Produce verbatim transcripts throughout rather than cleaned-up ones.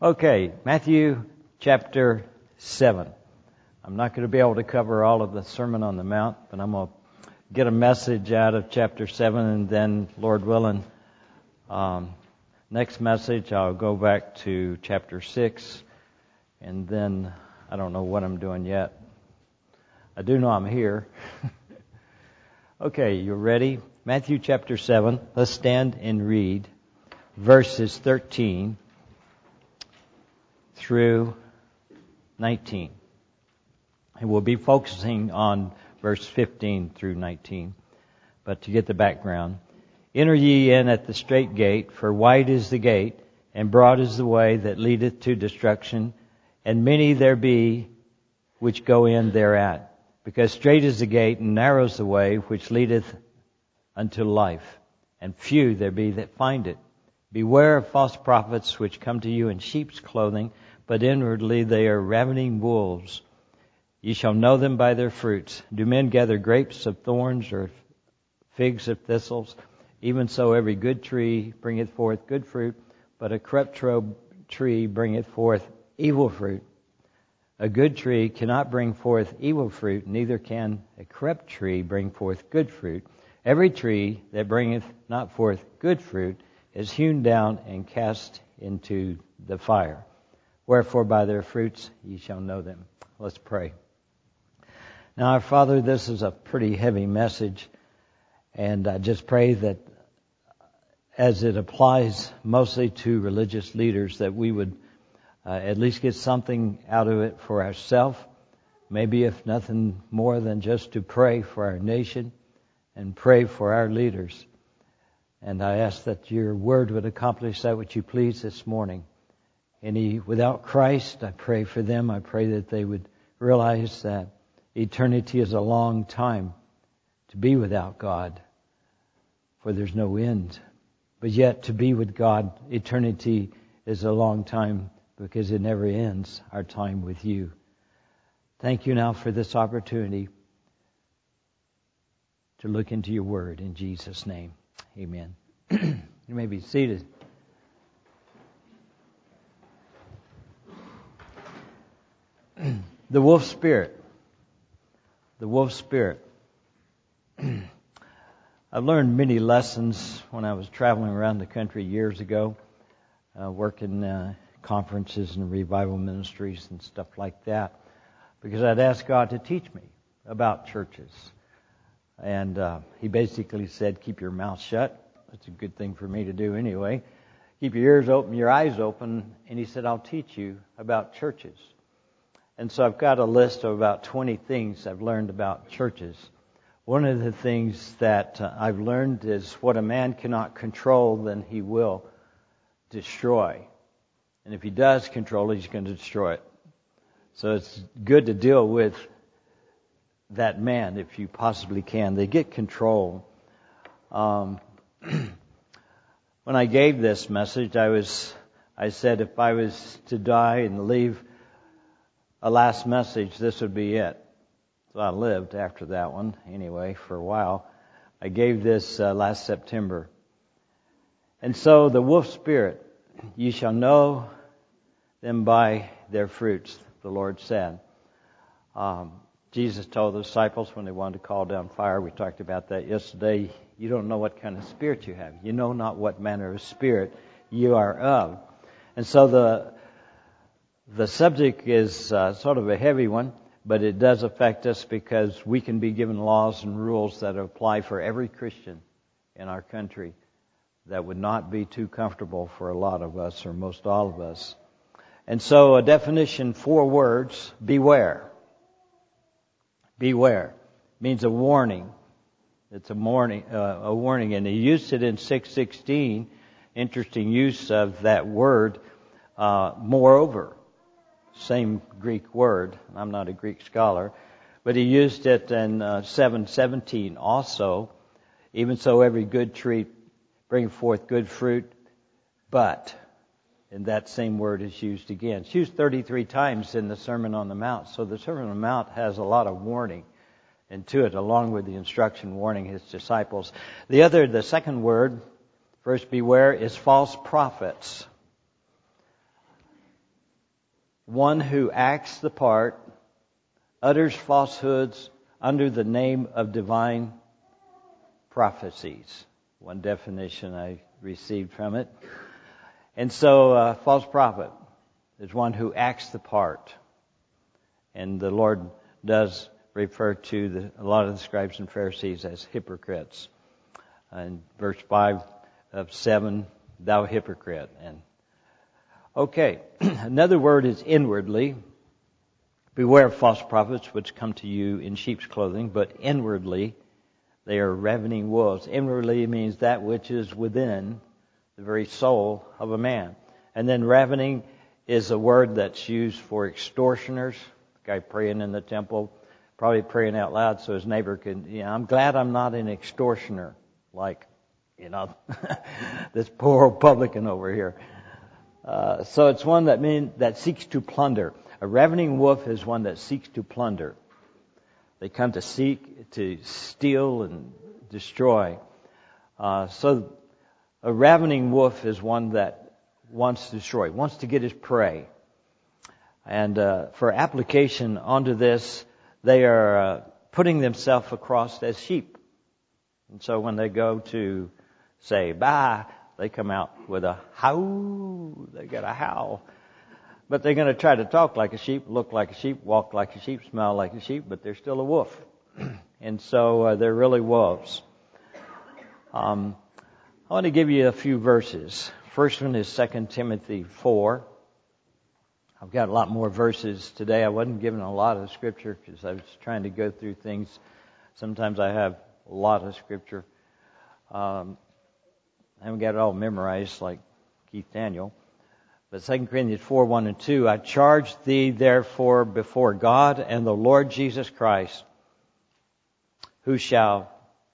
Okay, Matthew chapter seven. I'm not going to be able to cover all of the Sermon on the Mount, but I'm going to get a message out of chapter seven, and then, Lord willing, um, next message I'll go back to chapter six, and then I don't know what I'm doing yet. I do know I'm here. Okay, you ready? Matthew chapter seven. Let's stand and read verses thirteen through nineteen. And we'll be focusing on verse fifteen through nineteen. But to get the background, enter ye in at the strait gate, for wide is the gate, and broad is the way that leadeth to destruction, and many there be which go in thereat. Because strait is the gate, and narrow is the way which leadeth unto life, and few there be that find it. Beware of false prophets which come to you in sheep's clothing, but inwardly they are ravening wolves. Ye shall know them by their fruits. Do men gather grapes of thorns or figs of thistles? Even so every good tree bringeth forth good fruit, but a corrupt tree bringeth forth evil fruit. A good tree cannot bring forth evil fruit, neither can a corrupt tree bring forth good fruit. Every tree that bringeth not forth good fruit is hewn down and cast into the fire. Wherefore by their fruits ye shall know them. Let's pray. Now, our Father, this is a pretty heavy message, and I just pray that as it applies mostly to religious leaders, that we would uh, at least get something out of it for ourselves, maybe if nothing more than just to pray for our nation and pray for our leaders. And I ask that your word would accomplish that which you please this morning. Any without Christ, I pray for them. I pray that they would realize that eternity is a long time to be without God, for there's no end. But yet to be with God, eternity is a long time because it never ends, our time with you. Thank you now for this opportunity to look into your word in Jesus' name. Amen. You may be seated. The wolf spirit. The wolf spirit. I've learned many lessons when I was traveling around the country years ago, uh, working uh, conferences and revival ministries and stuff like that, because I'd asked God to teach me about churches. And uh, He basically said, keep your mouth shut. That's a good thing for me to do anyway. Keep your ears open, your eyes open. And He said, I'll teach you about churches. And so I've got a list of about twenty things I've learned about churches. One of the things that uh, I've learned is what a man cannot control, then he will destroy. And if he does control it, he's going to destroy it. So it's good to deal with that man if you possibly can. They get control. Um, when I gave this message, I was, I said if I was to die and leave a last message, this would be it. So I lived after that one, anyway, for a while. I gave this uh, last September. And so the wolf spirit, you shall know them by their fruits, the Lord said. Um, Jesus told the disciples when they wanted to call down fire, we talked about that yesterday, you don't know what kind of spirit you have. You know not what manner of spirit you are of. And so the the subject is uh, sort of a heavy one, but it does affect us because we can be given laws and rules that apply for every Christian in our country that would not be too comfortable for a lot of us or most all of us. And so a definition, four words, beware. Beware means a warning. It's a warning, uh, a warning, and he used it in six sixteen. Interesting use of that word. Uh, moreover, same Greek word. I'm not a Greek scholar, but he used it in uh, seven seventeen also. Even so, every good tree bring forth good fruit, but, and that same word is used again. It's used thirty-three times in the Sermon on the Mount. So the Sermon on the Mount has a lot of warning into it, along with the instruction warning his disciples. The other, the second word, first beware, is false prophets. one who acts the part, utters falsehoods under the name of divine prophecies. One definition I received from it. And so, uh, false prophet is one who acts the part. And the Lord does refer to the, a lot of the scribes and Pharisees as hypocrites. In verse five of seven, thou hypocrite. And okay, another word is inwardly. Beware of false prophets which come to you in sheep's clothing, but inwardly they are ravening wolves. Inwardly means that which is within the very soul of a man. And then ravening is a word that's used for extortioners. The guy praying in the temple, probably praying out loud so his neighbor can, you know, I'm glad I'm not an extortioner like, you know, this poor old publican over here. Uh, so it's one that mean, that seeks to plunder. A ravening wolf is one that seeks to plunder. They come to seek, to steal and destroy. Uh, so a ravening wolf is one that wants to destroy, wants to get his prey. And uh, for application onto this, they are uh, putting themselves across as sheep. And so when they go to say bye, they come out with a howl. They got a howl. But they're going to try to talk like a sheep, look like a sheep, walk like a sheep, smell like a sheep, but they're still a wolf. And so uh, they're really wolves. Um, I want to give you a few verses. First one is Second Timothy four. I've got a lot more verses today. I wasn't given a lot of scripture because I was trying to go through things. Sometimes I have a lot of scripture. Um, I haven't got it all memorized like Keith Daniel. But Second Corinthians four, one and two, I charge thee therefore before God and the Lord Jesus Christ, who shall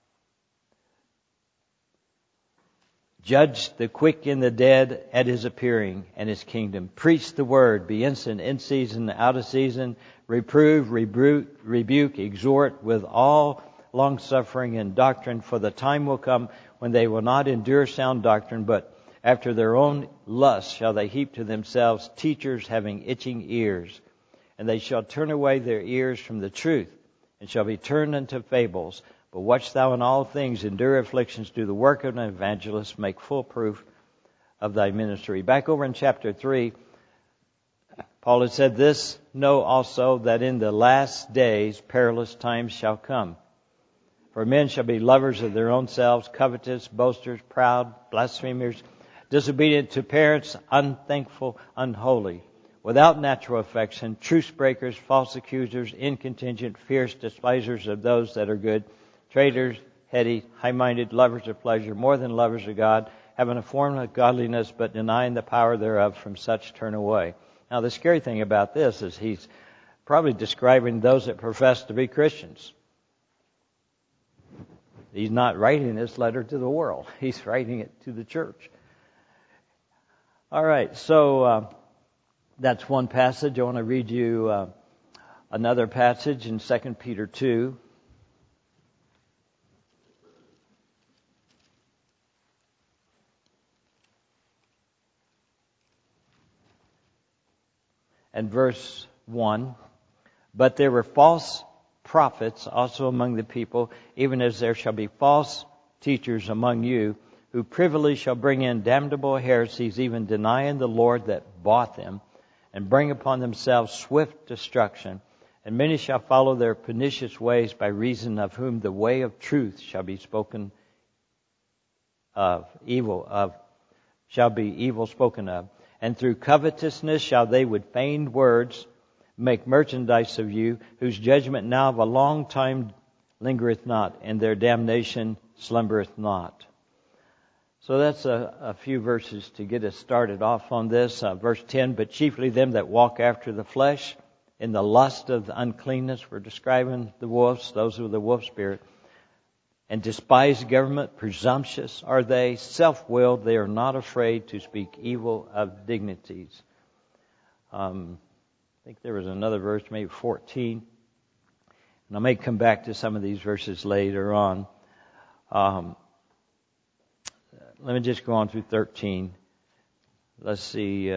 judge the quick and the dead at his appearing and his kingdom. Preach the word, be instant, in season, out of season, reprove, rebuke, rebuke, exhort with all longsuffering and doctrine, for the time will come when they will not endure sound doctrine, but after their own lust shall they heap to themselves teachers having itching ears. And they shall turn away their ears from the truth, and shall be turned unto fables. But watch thou in all things, endure afflictions, do the work of an evangelist, make full proof of thy ministry. Back over in chapter three, Paul had said this, know also that in the last days perilous times shall come. For men shall be lovers of their own selves, covetous, boasters, proud, blasphemers, disobedient to parents, unthankful, unholy, without natural affection, truce breakers, false accusers, incontinent, fierce, despisers of those that are good, traitors, heady, high-minded, lovers of pleasure, more than lovers of God, having a form of godliness, but denying the power thereof, from such turn away. Now, the scary thing about this is he's probably describing those that profess to be Christians. He's not writing this letter to the world. He's writing it to the church. All right, so uh, that's one passage. I want to read you uh, another passage in Second Peter two. And verse one, but there were false prophets also among the people, even as there shall be false teachers among you, who privily shall bring in damnable heresies, even denying the Lord that bought them, and bring upon themselves swift destruction. And many shall follow their pernicious ways, by reason of whom the way of truth shall be spoken of, evil of, shall be evil spoken of. And through covetousness shall they with feigned words make merchandise of you, whose judgment now of a long time lingereth not, and their damnation slumbereth not. So that's a, a few verses to get us started off on this. Uh, verse ten, but chiefly them that walk after the flesh, in the lust of the uncleanness. We're describing the wolves, those with the wolf spirit. And despise government, presumptuous are they, self-willed, they are not afraid to speak evil of dignities. Um, I think there was another verse, maybe fourteen. And I may come back to some of these verses later on. Um, let me just go on through thirteen. Let's see. Uh,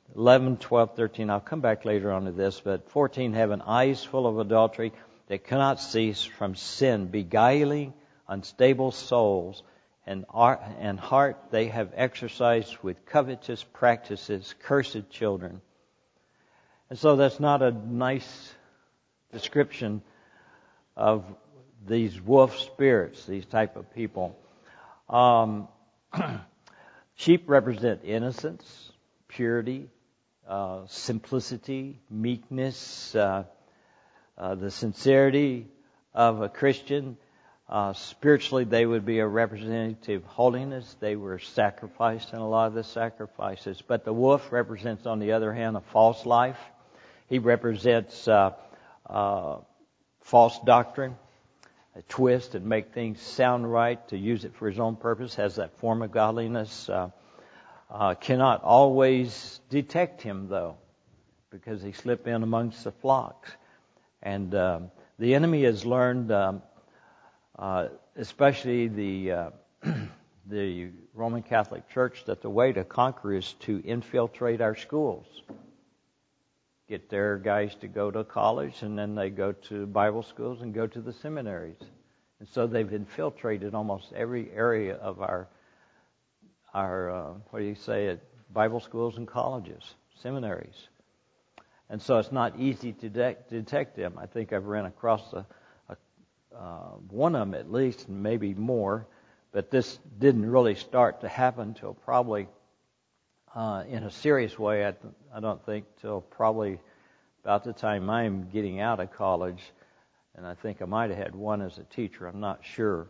eleven, twelve, thirteen, I'll come back later on to this, but fourteen, having eyes full of adultery, they cannot cease from sin, beguiling unstable souls, and art, and heart they have exercised with covetous practices, cursed children. And so that's not a nice description of these wolf spirits, these type of people. Um, sheep represent innocence, purity, uh, simplicity, meekness, uh, uh, the sincerity of a Christian. Uh, spiritually, they would be a representative of holiness. They were sacrificed in a lot of the sacrifices. But the wolf represents, on the other hand, a false life. He represents uh, uh, false doctrine, a twist and make things sound right, to use it for his own purpose, has that form of godliness. Uh, uh, cannot always detect him, though, because he slipped in amongst the flocks. And uh, the enemy has learned... Um, Uh, especially the uh, the Roman Catholic Church, that the way to conquer is to infiltrate our schools. Get their guys to go to college, and then they go to Bible schools and go to the seminaries. And so they've infiltrated almost every area of our, our uh, what do you say it, Bible schools and colleges, seminaries. And so it's not easy to de- detect them. I think I've ran across the Uh, one of them at least, and maybe more, but this didn't really start to happen till probably uh, in a serious way, I, th- I don't think, till probably about the time I'm getting out of college, and I think I might have had one as a teacher, I'm not sure.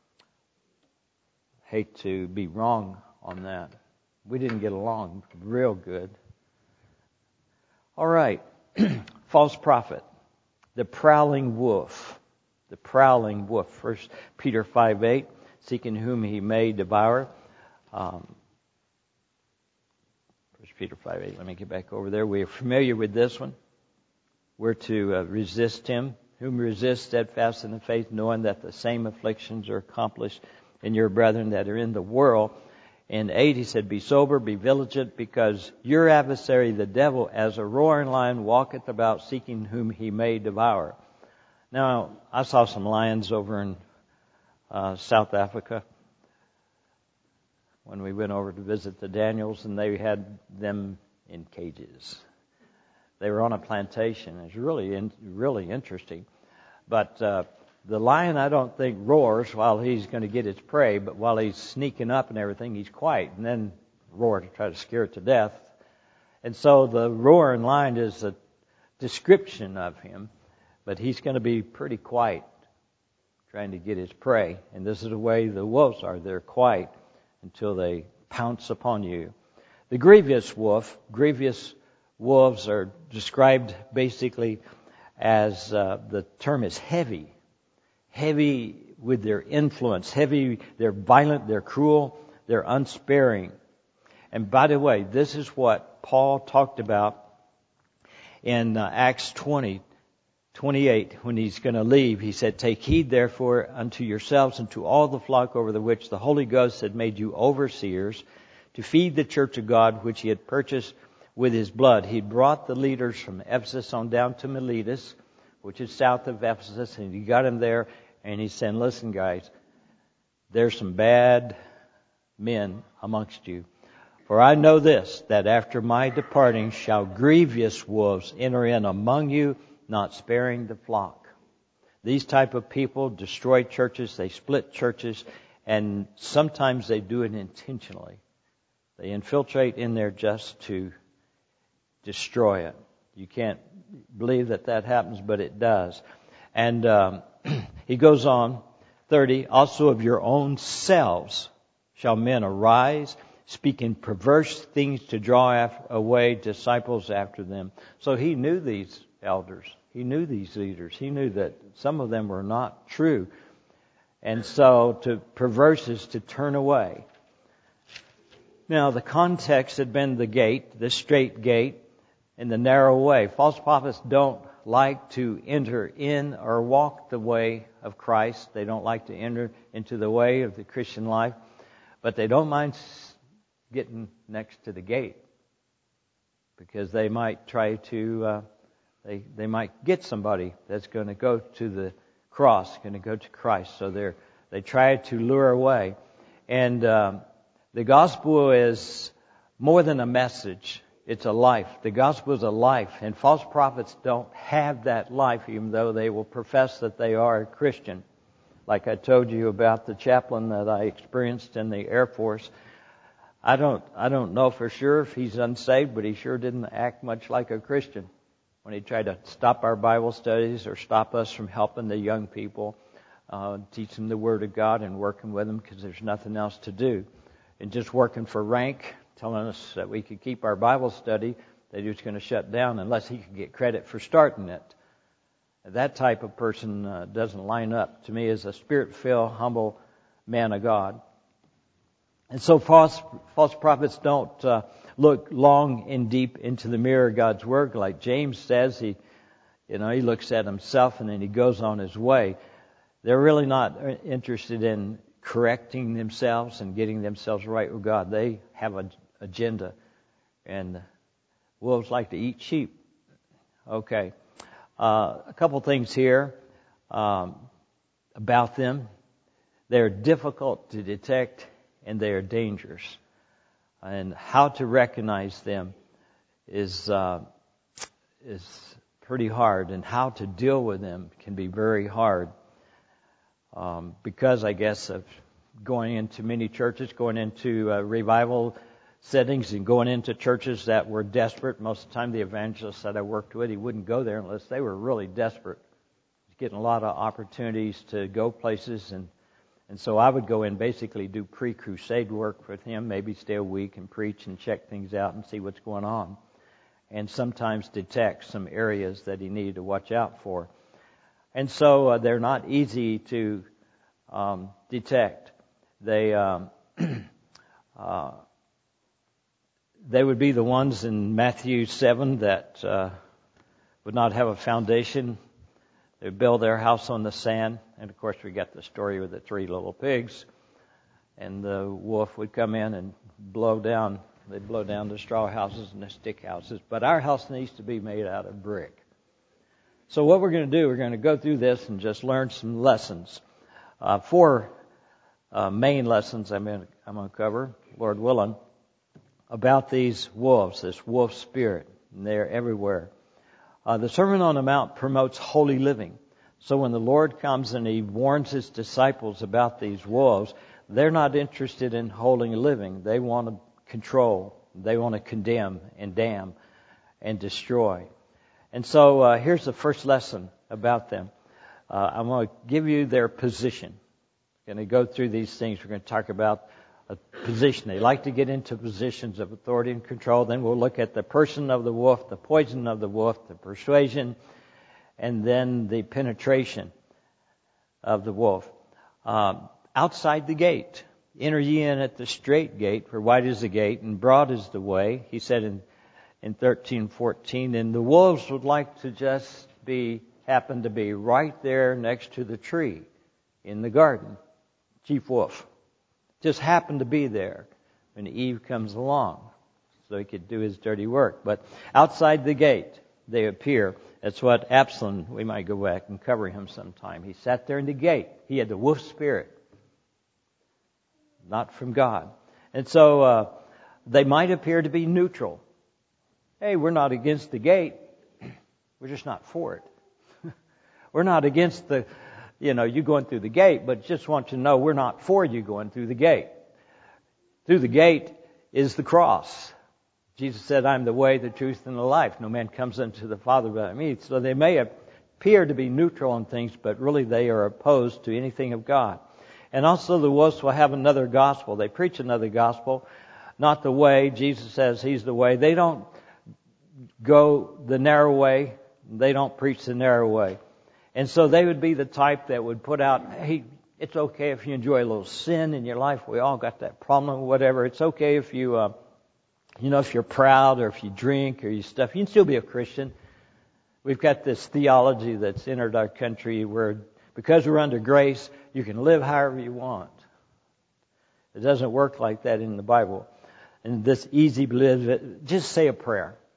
Hate to be wrong on that. We didn't get along real good. All right, false prophet, the prowling wolf. The prowling wolf. First Peter five eight, seeking whom he may devour. Um, First Peter five eight, let me get back over there. We are familiar with this one. We're to uh, resist him. Whom resist steadfast in the faith, knowing that the same afflictions are accomplished in your brethren that are in the world. In eight he said, be sober, be vigilant, because your adversary the devil, as a roaring lion, walketh about seeking whom he may devour. Now, I saw some lions over in uh, South Africa when we went over to visit the Daniels, and they had them in cages. They were on a plantation. It was really, in, really interesting. But uh, the lion, I don't think, roars while he's going to get his prey, but while he's sneaking up and everything, he's quiet, and then roar to try to scare it to death. And so the roaring lion is a description of him. But he's going to be pretty quiet, trying to get his prey. And this is the way the wolves are. They're quiet until they pounce upon you. The grievous wolf, grievous wolves are described basically as, uh, the term is heavy. Heavy with their influence. Heavy, they're violent, they're cruel, they're unsparing. And by the way, this is what Paul talked about in uh, Acts twenty. twenty-eight, when he's going to leave, he said, take heed therefore unto yourselves and to all the flock over the which the Holy Ghost had made you overseers, to feed the church of God which he had purchased with his blood. He brought the leaders from Ephesus on down to Miletus, which is south of Ephesus, and he got them there, and he said, listen guys, there's some bad men amongst you. For I know this, that after my departing shall grievous wolves enter in among you, not sparing the flock. These type of people destroy churches, they split churches, and sometimes they do it intentionally. They infiltrate in there just to destroy it. You can't believe that that happens, but it does. And um, he goes on, thirty, also of your own selves shall men arise, speaking perverse things to draw af- away disciples after them. So he knew these elders. He knew these leaders. He knew that some of them were not true. And so to perverse is to turn away. Now the context had been the gate, the straight gate, and the narrow way. False prophets don't like to enter in or walk the way of Christ. They don't like to enter into the way of the Christian life. But they don't mind getting next to the gate, because they might try to, uh, they they might get somebody that's going to go to the cross, going to go to Christ. So they they try to lure away. And um, the gospel is more than a message. It's a life. The gospel is a life. And false prophets don't have that life, even though they will profess that they are a Christian. Like I told you about the chaplain that I experienced in the Air Force. I don't, I don't know for sure if he's unsaved, but he sure didn't act much like a Christian when he tried to stop our Bible studies or stop us from helping the young people, uh, teach them the Word of God and working with them because there's nothing else to do. And just working for rank, telling us that we could keep our Bible study, they're just going to shut down unless he could get credit for starting it. That type of person uh, doesn't line up to me as a spirit-filled, humble man of God. And so false false prophets don't uh, look long and deep into the mirror of God's Word. Like James says, he, you know, he looks at himself and then he goes on his way. They're really not interested in correcting themselves and getting themselves right with God. They have an agenda. And wolves like to eat sheep. Okay. Uh, a couple things here um, about them. They're difficult to detect and they are dangerous. And how to recognize them is uh, is pretty hard, and how to deal with them can be very hard. Um, because I guess of going into many churches, going into uh, revival settings and going into churches that were desperate. Most of the time the evangelists that I worked with, he wouldn't go there unless they were really desperate. He's getting a lot of opportunities to go places, and and so I would go in basically do pre-crusade work with him, maybe stay a week and preach and check things out and see what's going on, and sometimes detect some areas that he needed to watch out for. And so uh, they're not easy to um, detect. They um, uh, they would be the ones in Matthew seven that uh, would not have a foundation. They would build their house on the sand. And, of course, we got the story with the three little pigs. And the wolf would come in and blow down. They'd blow down the straw houses and the stick houses. But our house needs to be made out of brick. So what we're going to do, we're going to go through this and just learn some lessons. Uh, four uh, main lessons I'm going, to, I'm going to cover, Lord willing, about these wolves, this wolf spirit. And they're everywhere. Uh, the Sermon on the Mount promotes holy living. So when the Lord comes and He warns His disciples about these wolves, they're not interested in holy living. They want to control. They want to condemn and damn and destroy. And so uh, here's the first lesson about them. Uh, I'm going to give you their position. We're going to go through these things. We're going to talk about a position. They like to get into positions of authority and control. Then we'll look at the person of the wolf, the poison of the wolf, the persuasion, and then the penetration of the wolf. Um, outside the gate, enter ye in at the straight gate, for wide is the gate and broad is the way. He said in, in thirteen fourteen, and the wolves would like to just be, happen to be right there next to the tree in the garden. Chief wolf just happened to be there when Eve comes along, so he could do his dirty work. But outside the gate, they appear. That's what Absalom, we might go back and cover him sometime. He sat there in the gate. He had the wolf spirit, not from God. And so uh, they might appear to be neutral. Hey, we're not against the gate. We're just not for it. We're not against the, you know, you going through the gate, but just want you to know we're not for you going through the gate. Through the gate is the cross. Jesus said, I'm the way, the truth, and the life. No man comes unto the Father but me. So they may appear to be neutral on things, but really they are opposed to anything of God. And also the wolves will have another gospel. They preach another gospel, not the way. Jesus says He's the way. They don't go the narrow way. They don't preach the narrow way. And so they would be the type that would put out, hey, it's okay if you enjoy a little sin in your life. We all got that problem or whatever. It's okay if you... Uh, You know, if you're proud or if you drink or you stuff, you can still be a Christian. We've got this theology that's entered our country where because we're under grace, you can live however you want. It doesn't work like that in the Bible. And this easy live, just say a prayer.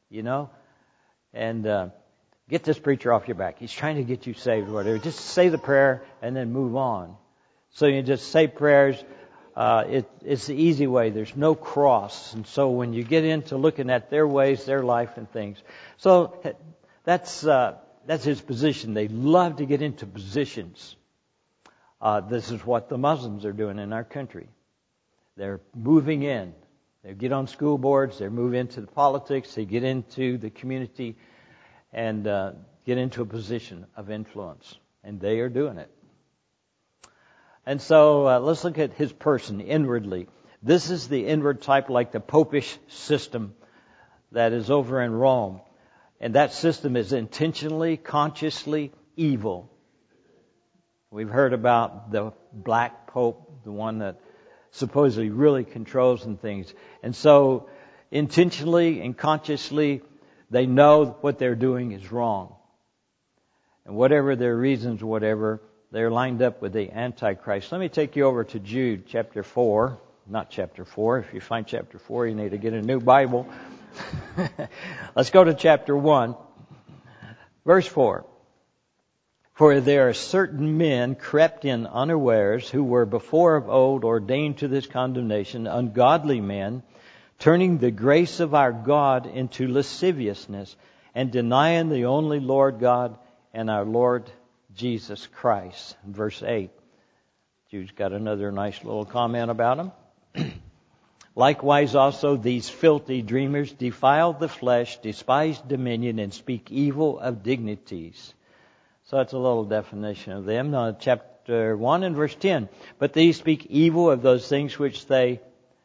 you know, and uh, get this preacher off your back. He's trying to get you saved or whatever. Just say the prayer and then move on. So you just say prayers. Uh, it, it's the easy way. There's no cross. And so when you get into looking at their ways, their life and things. So that's uh, that's his position. They love to get into positions. Uh, this is what the Muslims are doing in our country. They're moving in. They get on school boards. They move into the politics. They get into the community and uh, get into a position of influence. And they are doing it. And so uh, let's look at his person inwardly. This is the inward type, like the popish system that is over in Rome. And that system is intentionally, consciously evil. We've heard about the black pope, the one that supposedly really controls and things. And so intentionally and consciously, they know what they're doing is wrong. And whatever their reasons, whatever, they're lined up with the Antichrist. Let me take you over to Jude chapter four. Not chapter four. If you find chapter four, you need to get a new Bible. Let's go to chapter one. Verse four. For there are certain men crept in unawares, who were before of old ordained to this condemnation, ungodly men, turning the grace of our God into lasciviousness, and denying the only Lord God and our Lord Jesus Christ. Verse eight. Jude's got another nice little comment about him. Likewise also these filthy dreamers defile the flesh, despise dominion, and speak evil of dignities. So that's a little definition of them. Uh, chapter one and verse ten. But these speak evil of those things which they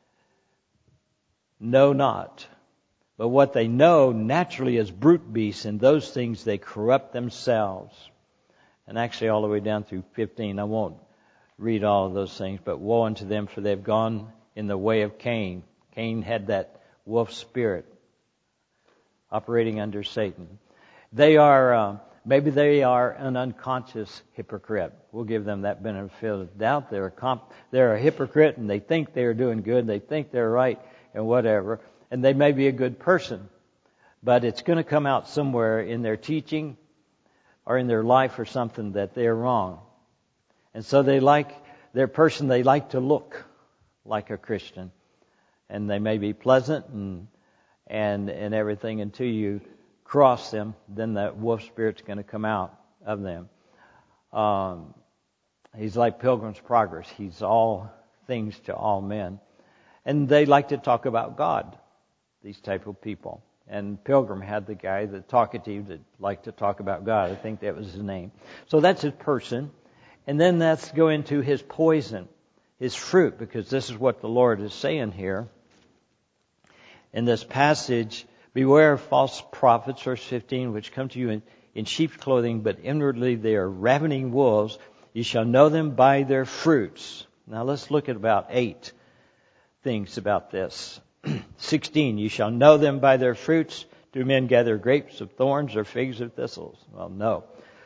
know not. But what they know naturally is brute beasts, and those things they corrupt themselves. And actually all the way down through fifteen. I won't read all of those things, but woe unto them, for they've gone in the way of Cain. Cain had that wolf spirit operating under Satan. They are, uh, maybe they are an unconscious hypocrite. We'll give them that benefit of doubt. They're a, comp- they're a hypocrite, and they think they're doing good. They think they're right and whatever. And they may be a good person, but it's going to come out somewhere in their teaching or in their life or something that they're wrong. And so they like, their person, they like to look like a Christian. And they may be pleasant and and and everything until you cross them, then that wolf spirit's going to come out of them. Um, he's like Pilgrim's Progress. He's all things to all men. And they like to talk about God, these type of people. And Pilgrim had the guy, the talkative, that liked to talk about God. I think that was his name. So that's his person. And then let's go into his poison, his fruit, because this is what the Lord is saying here. In this passage, beware of false prophets, verse fifteen, which come to you in, in sheep's clothing, but inwardly they are ravening wolves. You shall know them by their fruits. Now let's look at about eight things about this. sixteen, you shall know them by their fruits. Do men gather grapes of thorns or figs of thistles? Well, no.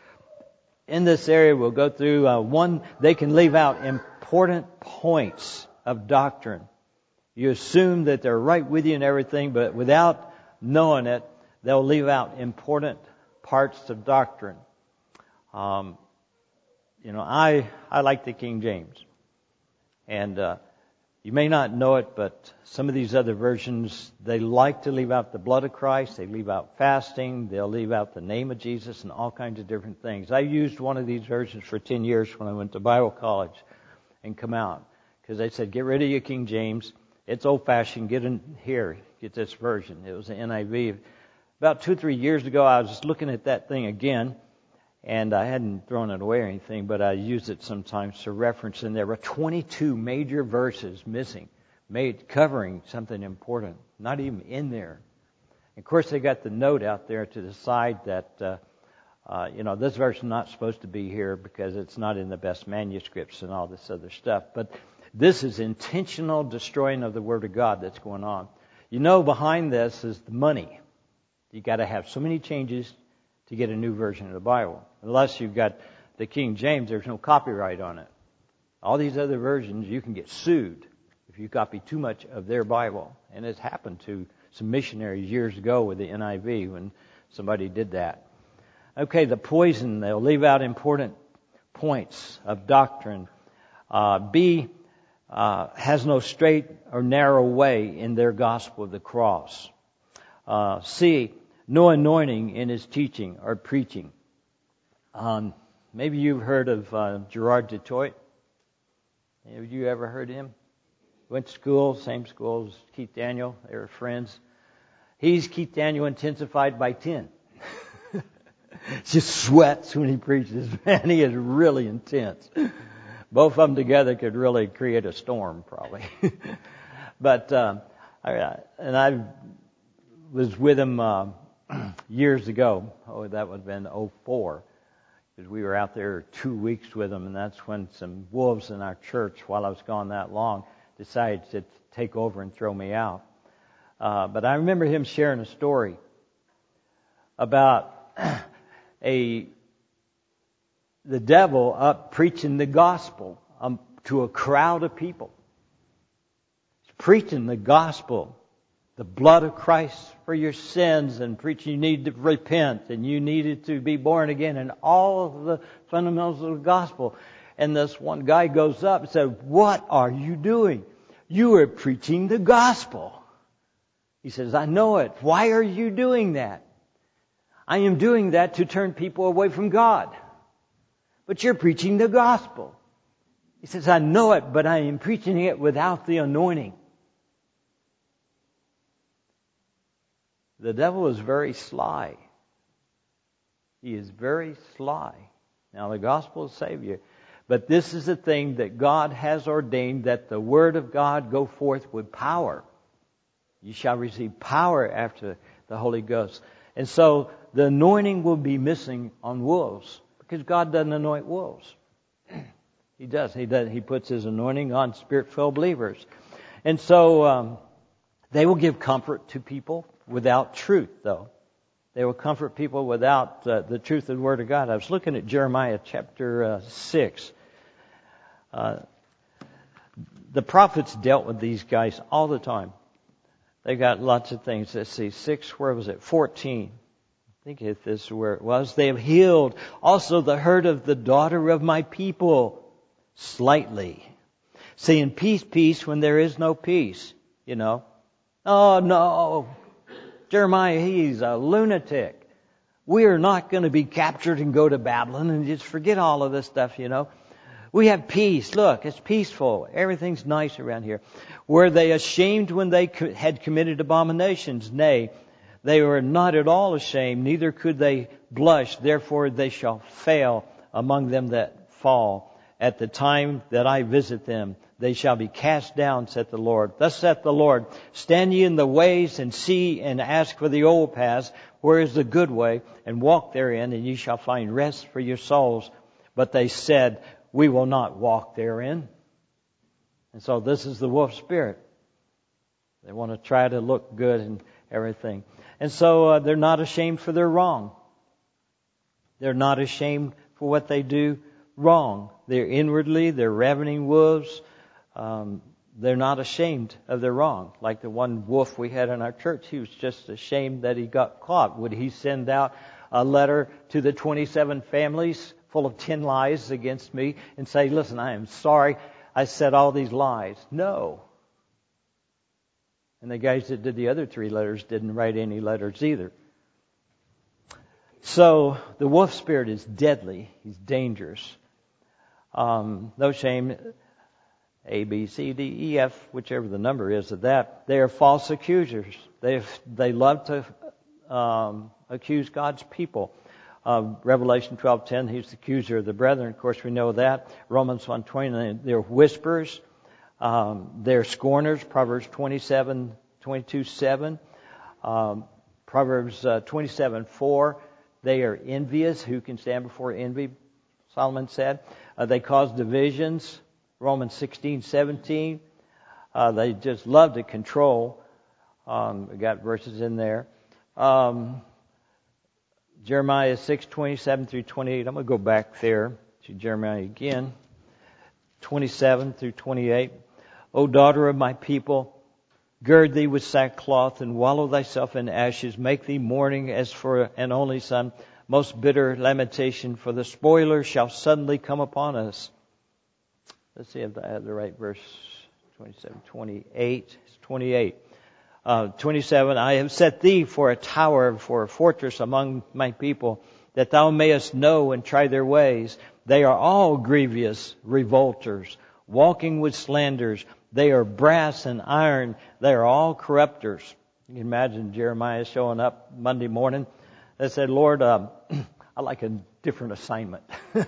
In this area, we'll go through uh, one, they can leave out important points of doctrine. You assume that they're right with you and everything, but without knowing it, they'll leave out important parts of doctrine. Um, you know, I, I like the King James. And uh, you may not know it, but some of these other versions, they like to leave out the blood of Christ. They leave out fasting. They'll leave out the name of Jesus and all kinds of different things. I used one of these versions for ten years when I went to Bible college and come out. Because they said, get rid of your King James. It's old-fashioned. Get in here. Get this version. It was the N I V. About two, three years ago, I was looking at that thing again. And I hadn't thrown it away or anything, but I used it sometimes to reference. And there were twenty-two major verses missing, made covering something important, not even in there. Of course, they got the note out there to the side that, uh, uh, you know, this verse is not supposed to be here because it's not in the best manuscripts and all this other stuff. But this is intentional destroying of the Word of God that's going on. You know, behind this is the money. You got to have so many changes to get a new version of the Bible. Unless you've got the King James, there's no copyright on it. All these other versions, you can get sued if you copy too much of their Bible. And it's happened to some missionaries years ago with the N I V when somebody did that. Okay, the poison, they'll leave out important points of doctrine. Uh, B, uh, has no straight or narrow way in their gospel of the cross. Uh, C, no anointing in his teaching or preaching. Um, maybe you've heard of uh, Gerard Detroit. Have you ever heard him? Went to school, same school as Keith Daniel. They were friends. He's Keith Daniel intensified by ten. Just sweats when he preaches. Man, he is really intense. Both of them together could really create a storm, probably. But uh, I, and I was with him uh, years ago. Oh, that would have been oh four. Because we were out there two weeks with him, and that's when some wolves in our church, while I was gone that long, decided to take over and throw me out. Uh, but I remember him sharing a story about a the devil up preaching the gospel um, to a crowd of people. He's preaching the gospel, the blood of Christ for your sins, and preaching you need to repent and you needed to be born again, and all of the fundamentals of the gospel. And this one guy goes up and said, "What are you doing? You are preaching the gospel." He says, "I know it. Why are you doing that?" "I am doing that to turn people away from God." "But you're preaching the gospel." He says, "I know it, but I am preaching it without the anointing." The devil is very sly. He is very sly. Now, the gospel will save you. But this is the thing that God has ordained, that the word of God go forth with power. You shall receive power after the Holy Ghost. And so the anointing will be missing on wolves, because God doesn't anoint wolves. He does. He does. He puts His anointing on Spirit-filled believers. And so um, they will give comfort to people without truth, though. They will comfort people without uh, the truth of the Word of God. I was looking at Jeremiah chapter uh, six. Uh, the prophets dealt with these guys all the time. They got lots of things. Let's see, six, where was it? fourteen. I think if this is where it was. "They have healed also the hurt of the daughter of my people slightly, saying peace, peace, when there is no peace." You know. Oh, no. Jeremiah, he's a lunatic. We are not going to be captured and go to Babylon and just forget all of this stuff, you know. We have peace. Look, it's peaceful. Everything's nice around here. "Were they ashamed when they co- had committed abominations? Nay, they were not at all ashamed, neither could they blush. Therefore they shall fail among them that fall. At the time that I visit them, they shall be cast down, saith the Lord. Thus saith the Lord, stand ye in the ways and see and ask for the old paths, where is the good way, and walk therein, and ye shall find rest for your souls. But they said, we will not walk therein." And so this is the wolf spirit. They want to try to look good and everything. And so uh, they're not ashamed for their wrong. They're not ashamed for what they do wrong. They're inwardly, they're ravening wolves. Um, they're not ashamed of their wrong. Like the one wolf we had in our church, he was just ashamed that he got caught. Would he send out a letter to the twenty-seven families full of ten lies against me and say, "Listen, I am sorry I said all these lies"? No. And the guys that did the other three letters didn't write any letters either. So the wolf spirit is deadly. He's dangerous. Um, no shame. A, B, C, D, E, F, whichever the number is of that. They are false accusers. They they love to um, accuse God's people. Uh, Revelation twelve ten, he's the accuser of the brethren. Of course, we know that. Romans one twenty, they're whisperers. Um, they're scorners. Proverbs twenty-seven, twenty-two, seven. Um, Proverbs uh, twenty-seven, four. They are envious. Who can stand before envy? Solomon said. Uh, they cause divisions. Romans sixteen, seventeen. Uh, they just love to control. Um, we got verses in there. Um, Jeremiah six, twenty-seven through twenty-eight. I'm going to go back there to Jeremiah again. twenty-seven through twenty-eight. O daughter of my people, Gird thee with sackcloth and wallow thyself in ashes. Make thee mourning as for an only son. Most bitter lamentation, for the spoiler shall suddenly come upon us. Let's see if I have the right verse. twenty-seven, twenty-eight. It's twenty-eight. Uh, twenty-seven. I have set thee for a tower, for a fortress among my people, that thou mayest know and try their ways. They are all grievous revolters, walking with slanders. They are brass and iron. They are all corrupters. You can imagine Jeremiah showing up Monday morning. They said, Lord, um, I'd like a different assignment.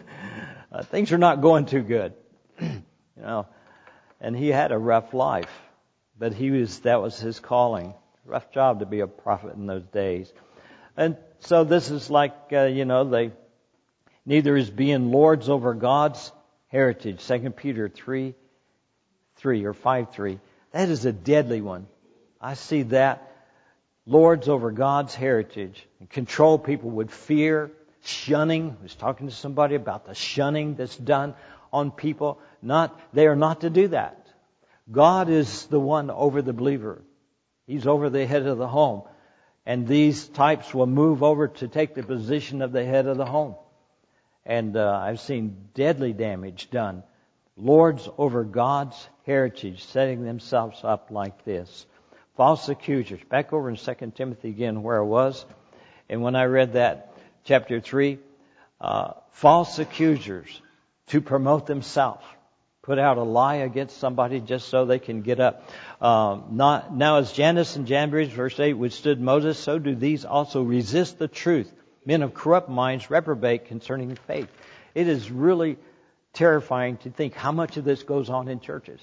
uh, things are not going too good. you know, and he had a rough life, but he was, that was his calling. Rough job to be a prophet in those days. And so this is like, uh, you know, they, neither is being lords over God's heritage. Second Peter three, three or five, three. That is a deadly one. I see that. Lords over God's heritage. And control people with fear, shunning. I was talking to somebody about the shunning that's done on people. Not, they are not to do that. God is the one over the believer. He's over the head of the home. And these types will move over to take the position of the head of the home. And uh, I've seen deadly damage done. Lords over God's heritage, setting themselves up like this. False accusers. Back over in Second Timothy again where I was. And when I read that, chapter three, uh, false accusers to promote themselves. Put out a lie against somebody just so they can get up. Um, not, now as Jannes and Jambres, verse eight, withstood Moses, so do these also resist the truth. Men of corrupt minds reprobate concerning faith. It is really terrifying to think how much of this goes on in churches.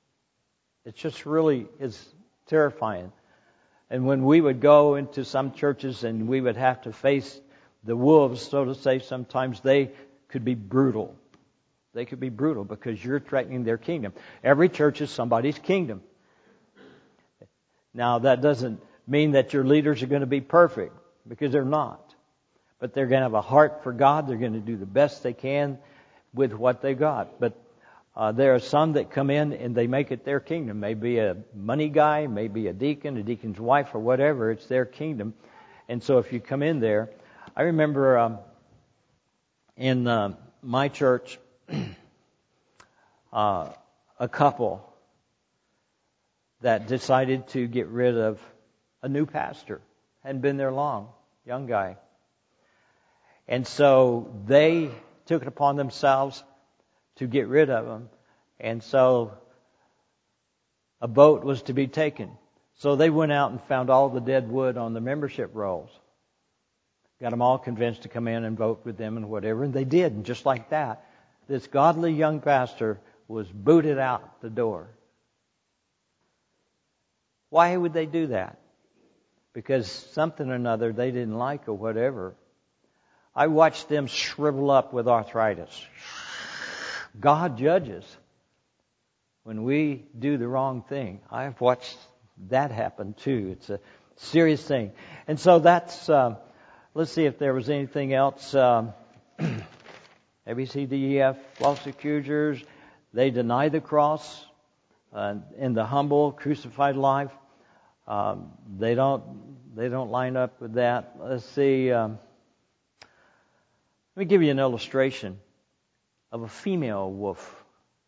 It just really is terrifying. And when we would go into some churches and we would have to face the wolves, so to say, sometimes they could be brutal. They could be brutal because you're threatening their kingdom. Every church is somebody's kingdom. Now, that doesn't mean that your leaders are going to be perfect, because they're not. But they're going to have a heart for God. They're going to do the best they can with what they got. But uh, there are some that come in and they make it their kingdom. Maybe a money guy, maybe a deacon, a deacon's wife, or whatever. It's their kingdom. And so if you come in there, I remember um, in uh, my church, uh, a couple that decided to get rid of a new pastor. Hadn't been there long, young guy. And so they took it upon themselves to get rid of him. And so a vote was to be taken. So they went out and found all the dead wood on the membership rolls. Got them all convinced to come in and vote with them and whatever. And they did. And just like that, this godly young pastor was booted out the door. Why would they do that? Because something or another they didn't like or whatever. I watched them shrivel up with arthritis. God judges when we do the wrong thing. I've watched that happen too. It's a serious thing. And so that's, uh, let's see if there was anything else. Um, A, B, C, D, E, F, false accusers. They deny the cross uh, in the humble, crucified life. Um, they don't they don't line up with that. Let's see. Um, let me give you an illustration of a female wolf.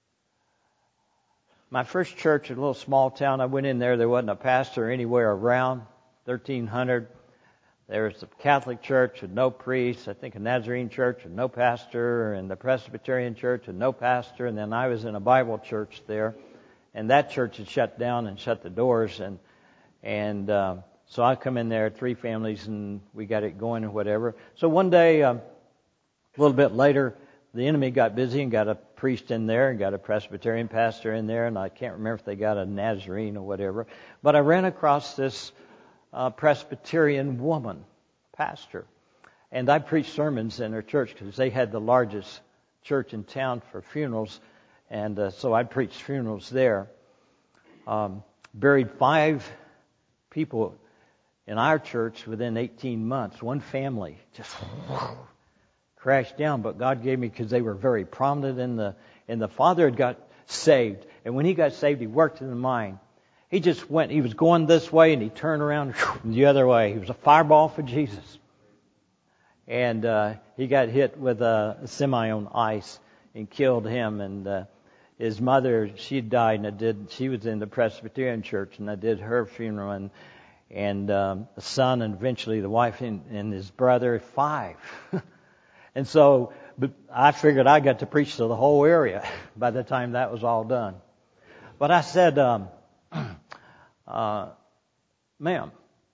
My first church, a little small town, I went in there. There wasn't a pastor anywhere around. thirteen hundred. There was a Catholic church with no priest, I think a Nazarene church with no pastor, and the Presbyterian church with no pastor, and then I was in a Bible church there, and that church had shut down and shut the doors, and and uh, so I come in there, three families, and we got it going and whatever. So one day, um, a little bit later, the enemy got busy and got a priest in there and got a Presbyterian pastor in there, and I can't remember if they got a Nazarene or whatever, but I ran across this Uh, Presbyterian woman, pastor. And I preached sermons in her church because they had the largest church in town for funerals. And uh, so I preached funerals there. Um, buried five people in our church within eighteen months. One family just crashed down. But God gave me, because they were very prominent in the, and the father had got saved. And when he got saved, he worked in the mine. He just went, he was going this way and he turned around the other way. He was a fireball for Jesus. And uh, he got hit with a, a semi on ice and killed him. And uh, his mother, she died, and I did. She was in the Presbyterian church, and I did her funeral. And and um, the son, and eventually the wife, and, and his brother, five. And so, but I figured I got to preach to the whole area by the time that was all done. But I said, um, uh, "Ma'am,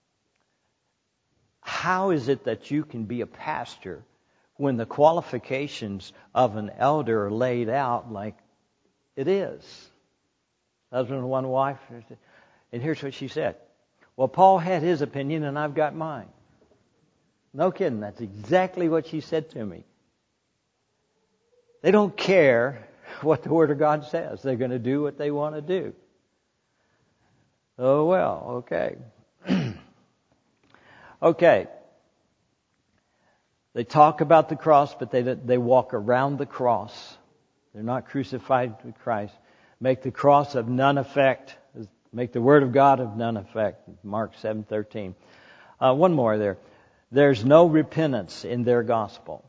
how is it that you can be a pastor when the qualifications of an elder are laid out like it is?" Husband and one wife. And here's what she said. "Well, Paul had his opinion and I've got mine." No kidding. That's exactly what she said to me. They don't care what the Word of God says. They're going to do what they want to do. Oh, well, okay. Okay. They talk about the cross, but they they walk around the cross. They're not crucified with Christ. Make the cross of none effect. Make the Word of God of none effect. Mark seven thirteen. Uh, one more there. There's no repentance in their gospel.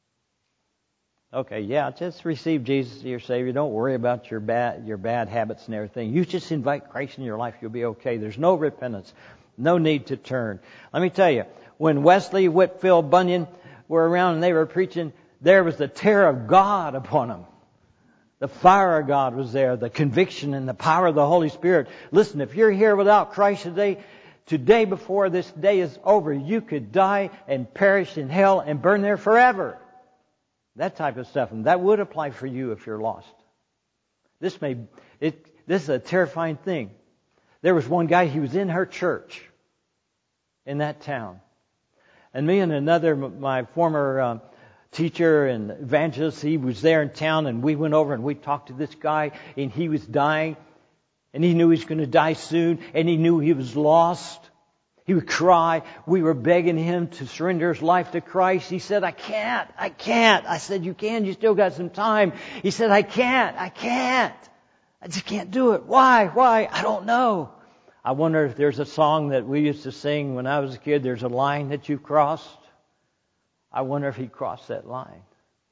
Okay, yeah, just receive Jesus as your Savior. Don't worry about your bad your bad habits and everything. You just invite Christ in your life. You'll be okay. There's no repentance. No need to turn. Let me tell you, when Wesley, Whitefield, Bunyan were around and they were preaching, there was the terror of God upon them. The fire of God was there, the conviction and the power of the Holy Spirit. Listen, if you're here without Christ today, today before this day is over, you could die and perish in hell and burn there forever. That type of stuff. And that would apply for you if you're lost. This may, it, this is a terrifying thing. There was one guy, he was in her church in that town. And me and another, my former uh, teacher and evangelist, he was there in town, and we went over and we talked to this guy, and he was dying, and he knew he was going to die soon, and he knew he was lost. He would cry. We were begging him to surrender his life to Christ. He said, "I can't, I can't." I said, "You can, you still got some time." He said, "I can't, I can't. I just can't do it." Why? Why? I don't know. I wonder if there's a song that we used to sing when I was a kid. There's a line that you've crossed. I wonder if he crossed that line.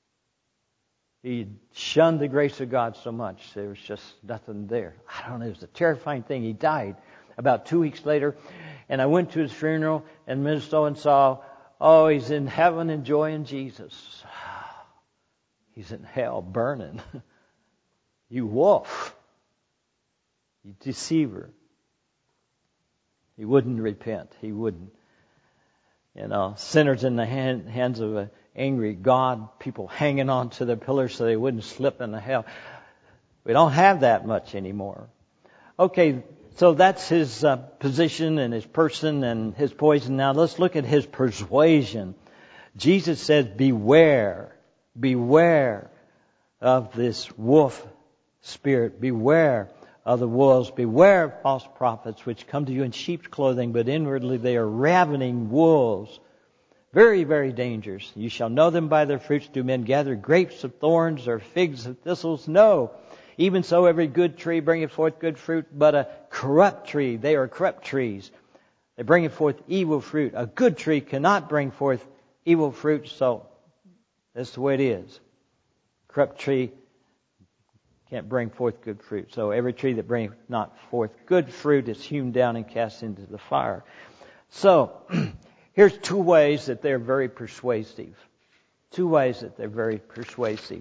He shunned the grace of God so much, there was just nothing there. I don't know. It was a terrifying thing. He died about two weeks later, and I went to his funeral and ministered and saw, oh, he's in heaven enjoying Jesus. He's in hell burning. You wolf. You deceiver. He wouldn't repent. He wouldn't. You know, sinners in the hand, hands of an angry God, people hanging on to the pillars so they wouldn't slip into hell. We don't have that much anymore. Okay, so that's his uh, position and his person and his poison. Now let's look at his persuasion. Jesus says, beware, beware of this wolf spirit. Beware of the wolves. Beware of false prophets which come to you in sheep's clothing, but inwardly they are ravening wolves. Very, very dangerous. You shall know them by their fruits. Do men gather grapes of thorns or figs of thistles? No. Even so, every good tree bringeth forth good fruit, but a corrupt tree, they are corrupt trees. They bring forth evil fruit. A good tree cannot bring forth evil fruit, so that's the way it is. Corrupt tree can't bring forth good fruit. So every tree that brings not forth good fruit is hewn down and cast into the fire. So here's two ways that they're very persuasive. Two ways that they're very persuasive.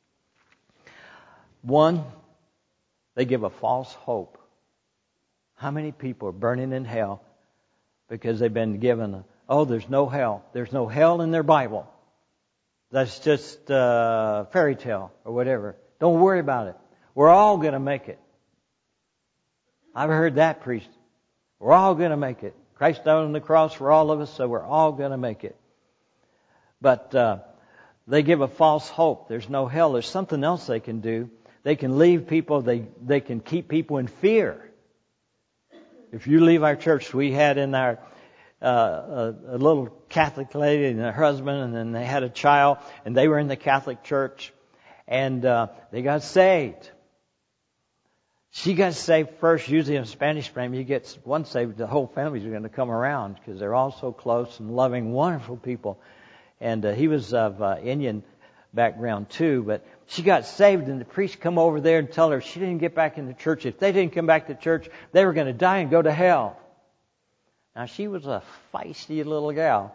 One, they give a false hope. How many people are burning in hell because they've been given a, oh, there's no hell. There's no hell in their Bible. That's just a fairy tale or whatever. Don't worry about it. We're all going to make it. I've heard that preached. We're all going to make it. Christ died on the cross for all of us, so we're all going to make it. But uh, they give a false hope. There's no hell. There's something else they can do. They can leave people, they, they can keep people in fear. If you leave our church, we had in our uh, a, a little Catholic lady and her husband, and then they had a child, and they were in the Catholic church. And uh, they got saved. She got saved first. Usually in a Spanish family, you get one saved, the whole family's going to come around because they're all so close and loving, wonderful people. And uh, he was of uh, Indian background too, but she got saved, and the priest come over there and tell her she didn't get back into church. If they didn't come back to church, they were going to die and go to hell. Now, she was a feisty little gal.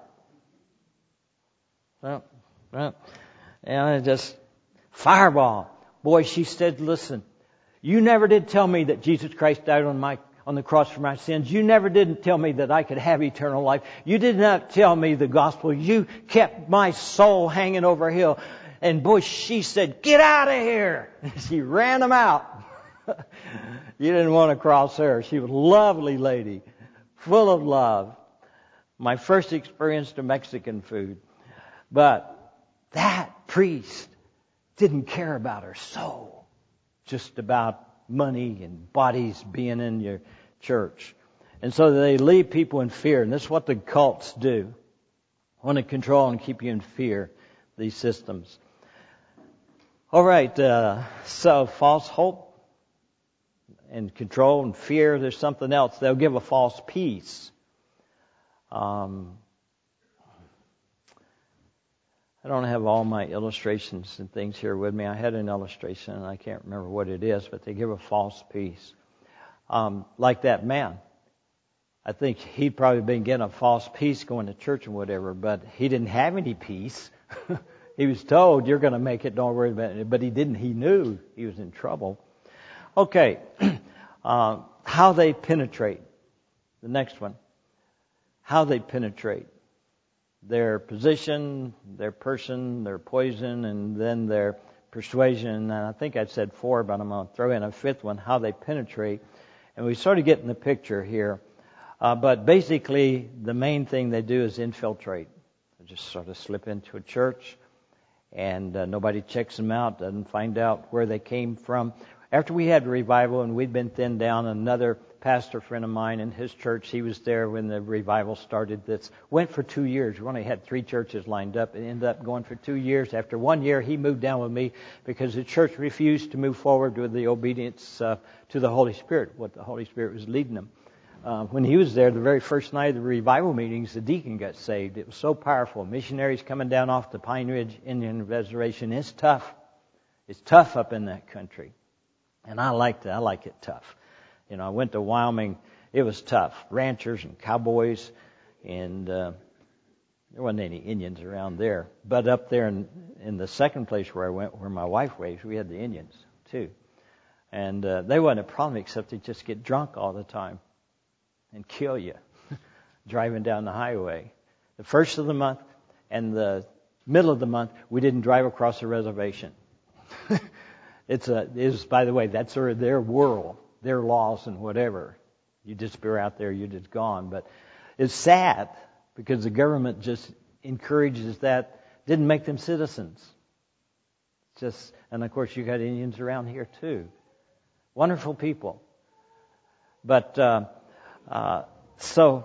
Well, well, and just fireball. Boy, she said, listen, you never did tell me that Jesus Christ died on my on the cross for my sins. You never did tell me that I could have eternal life. You did not tell me the gospel. You kept my soul hanging over a hill. And boy, she said, get out of here. She ran them out. You didn't want to cross her. She was a lovely lady, full of love. My first experience to Mexican food. But that priest didn't care about her soul. Just about money and bodies being in your church. And so they leave people in fear. And this is what the cults do. Want to control and keep you in fear, these systems. All right, uh, so false hope and control and fear. There's something else. They'll give a false peace. Um, I don't have all my illustrations and things here with me. I had an illustration, and I can't remember what it is, but they give a false peace. Um, like that man. I think he'd probably been getting a false peace going to church and whatever, but he didn't have any peace. He was told, you're going to make it, don't worry about it. But he didn't. He knew he was in trouble. Okay. uh, how they penetrate. The next one. How they penetrate. Their position, their person, their poison, and then their persuasion. And I think I said four, but I'm going to throw in a fifth one. How they penetrate. And we sort of get in the picture here. Uh, but basically, the main thing they do is infiltrate. They just sort of slip into a church. And uh, nobody checks them out, doesn't find out where they came from. After we had revival and we'd been thinned down, another pastor friend of mine in his church, he was there when the revival started. This went for two years. We only had three churches lined up. It ended up going for two years. After one year, he moved down with me because the church refused to move forward with the obedience uh, to the Holy Spirit, what the Holy Spirit was leading them. Uh, when he was there, the very first night of the revival meetings, the deacon got saved. It was so powerful. Missionaries coming down off the Pine Ridge Indian Reservation. It's tough. It's tough up in that country. And I liked it. I like it tough. You know, I went to Wyoming. It was tough. Ranchers and cowboys. And uh, there wasn't any Indians around there. But up there in, in the second place where I went, where my wife raised, we had the Indians too. And uh, they wasn't a problem except they just get drunk all the time and kill you driving down the highway. The first of the month and the middle of the month, we didn't drive across the reservation. It's a, is by the way, that's sort of their world, their laws and whatever. You disappear out there, you're just gone. But it's sad because the government just encourages that, didn't make them citizens. Just, and of course you got Indians around here too. Wonderful people. But, uh, Uh, so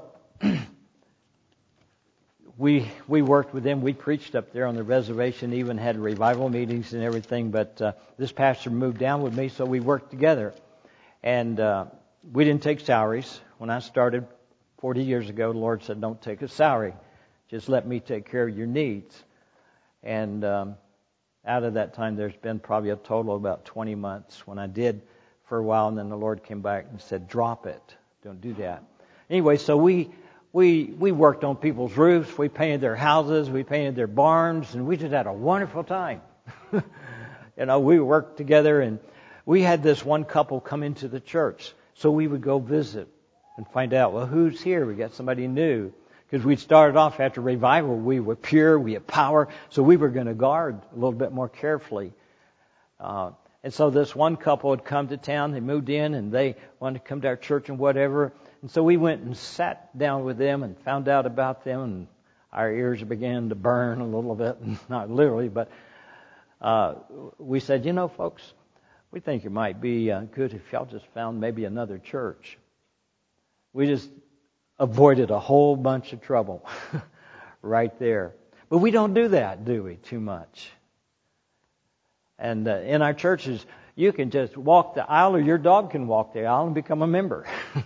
we we worked with them. We preached up there on the reservation, even had revival meetings and everything. But uh, this pastor moved down with me, so we worked together. And uh, we didn't take salaries. When I started forty years ago, the Lord said, don't take a salary. Just let me take care of your needs. And um, out of that time, there's been probably a total of about twenty months when I did for a while, and then the Lord came back and said, drop it. Don't do that. Anyway, so we we we worked on people's roofs. We painted their houses. We painted their barns, and we just had a wonderful time. You know, we worked together, and we had this one couple come into the church. So we would go visit and find out, well, who's here? We got somebody new. Because we started off after revival, we were pure, we had power, so we were going to guard a little bit more carefully. Uh, And so this one couple had come to town. They moved in and they wanted to come to our church and whatever. And so we went and sat down with them and found out about them. And our ears began to burn a little bit. Not literally, but uh, we said, you know, folks, we think it might be uh, good if y'all just found maybe another church. We just avoided a whole bunch of trouble right there. But we don't do that, do we, too much? And uh, in our churches, You can just walk the aisle, or your dog can walk the aisle and become a member.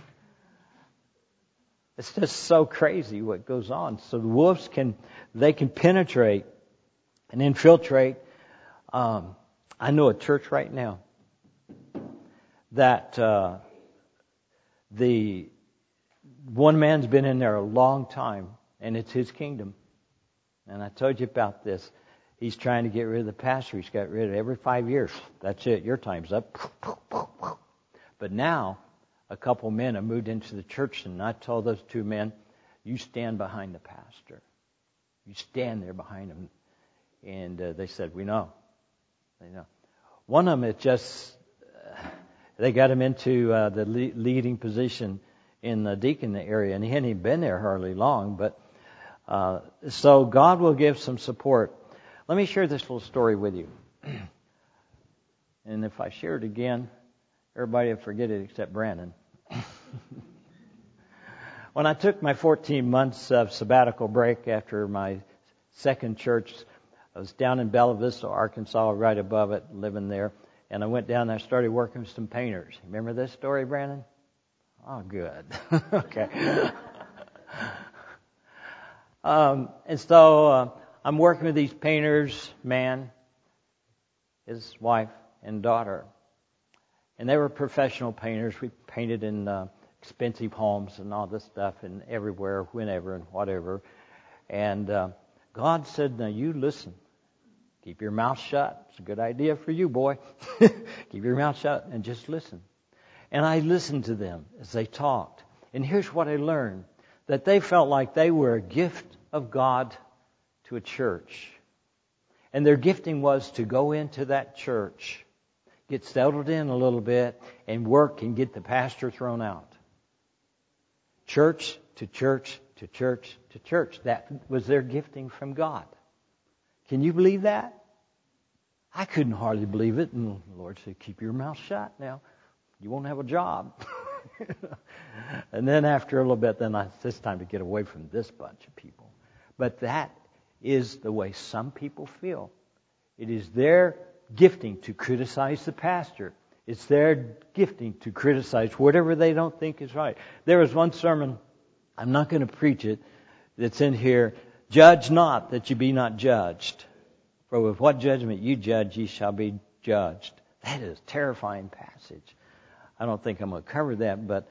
It's just so crazy what goes on. So the wolves can, they can penetrate and infiltrate. Um, I know a church right now that uh, the one man's been in there a long time, and it's his kingdom. And I told you about this. He's trying to get rid of the pastor. He's got rid of it every five years. That's it. Your time's up. But now, a couple men have moved into the church, and I told those two men, you stand behind the pastor. You stand there behind him. And uh, they said, we know. They know. One of them, it just, uh, they got him into uh, the le- leading position in the deacon area, and he hadn't even been there hardly long. But uh, so God will give some support. Let me share this little story with you. And if I share it again, everybody will forget it except Brandon. When I took my fourteen months of sabbatical break after my second church, I was down in Bella Vista, Arkansas, right above it, living there. And I went down there and started working with some painters. Remember this story, Brandon? Oh, good. Okay. um, and so uh, I'm working with these painters, man, his wife, and daughter. And they were professional painters. We painted in uh, expensive homes and all this stuff, and everywhere, whenever, and whatever. And uh, God said, now you listen. Keep your mouth shut. It's a good idea for you, boy. Keep your mouth shut and just listen. And I listened to them as they talked. And here's what I learned. That they felt like they were a gift of God to a church. And their gifting was to go into that church, get settled in a little bit, and work and get the pastor thrown out. Church to church to church to church. That was their gifting from God. Can you believe that? I couldn't hardly believe it. And the Lord said, keep your mouth shut now. You won't have a job. And then after a little bit, then I, it's time to get away from this bunch of people. But that is the way some people feel. It is their gifting to criticize the pastor. It's their gifting to criticize whatever they don't think is right. There was one sermon, I'm not going to preach it, that's in here. Judge not that you be not judged. For with what judgment you judge, ye shall be judged. That is a terrifying passage. I don't think I'm going to cover that, but